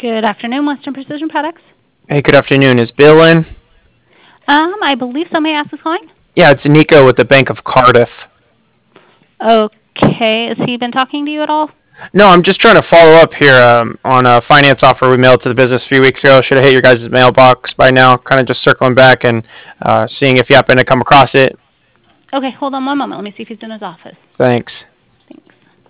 Good afternoon, Western Precision Products. Hey, good afternoon. Is Bill in? I believe so. May I ask who's calling? Yeah, it's Nico with the Bank of Cardiff. Okay. Has he been talking to you at all? No, I'm just trying to follow up here on a finance offer we mailed to the business a few weeks ago. Should have hit your guys' mailbox by now. Kind of just circling back and seeing if you happen to come across it. Okay, hold on one moment. Let me see if he's in his office. Thanks. Thanks.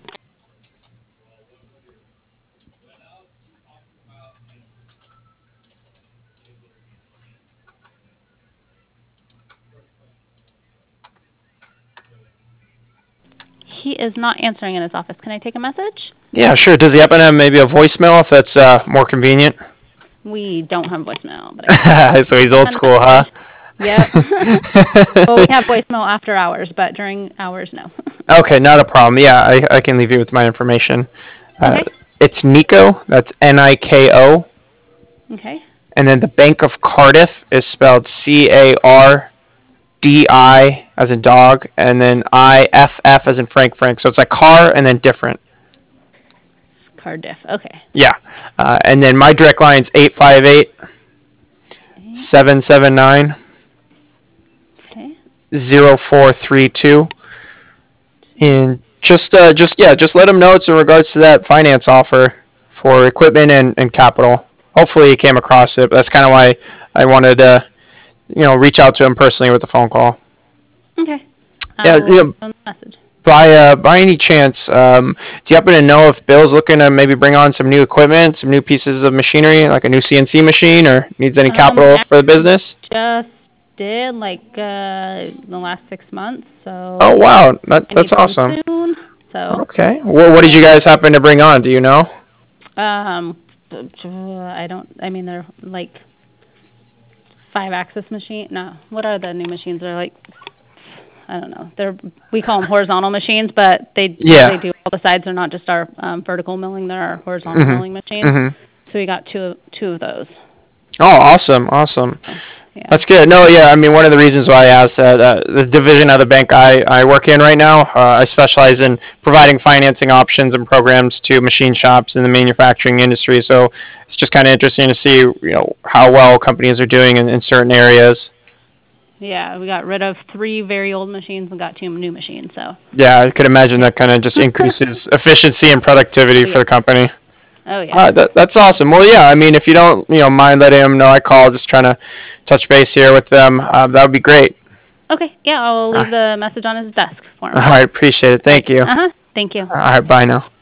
He is not answering in his office. Can I take a message? Yeah, sure. Does he happen to have maybe a voicemail if that's more convenient? We don't have voicemail, but So he's old school, huh? Yep. Well, we have voicemail after hours, but during hours, no. Okay, not a problem. Yeah, I can leave you with my information. Okay. It's Nico. That's Niko. Okay. And then the Bank of Cardiff is spelled CARDI as in dog, and then IFF as in Frank. So it's like car and then different. Cardiff. Okay. Yeah. And then my direct line is 858-779-0432. Okay. And just let them know it's in regards to that finance offer for equipment and capital. Hopefully he came across it. But that's kind of why I wanted to, reach out to him personally with the phone call. Okay. Yeah, Message. By any chance, do you happen to know if Bill's looking to maybe bring on some new equipment, some new pieces of machinery, like a new CNC machine, or needs any capital for the business? Just did the last 6 months. So. Oh wow, that's awesome. Soon, so. Okay. Well, what did you guys happen to bring on? Do you know? I don't. I mean, they're like 5-axis machine. No, what are the new machines? They're like, I don't know. We call them horizontal machines, but they do all the sides. They're not just our vertical milling. They're our horizontal milling machines. Mm-hmm. So we got two of those. Oh, awesome. Yeah. That's good. No, yeah, I mean, one of the reasons why I asked that, the division of the bank I work in right now, I specialize in providing financing options and programs to machine shops in the manufacturing industry. So it's just kind of interesting to see, how well companies are doing in certain areas. Yeah, we got rid of 3 very old machines and got 2 new machines. So. Yeah, I could imagine that kind of just increases efficiency and productivity for the company. Oh yeah. That's awesome. Well, yeah. I mean, if you don't, mind letting them know I called, just trying to touch base here with them, that would be great. Okay. Yeah, I'll leave the message on his desk for him. All right. Appreciate it. Thank you. Thank you. All right. Bye now.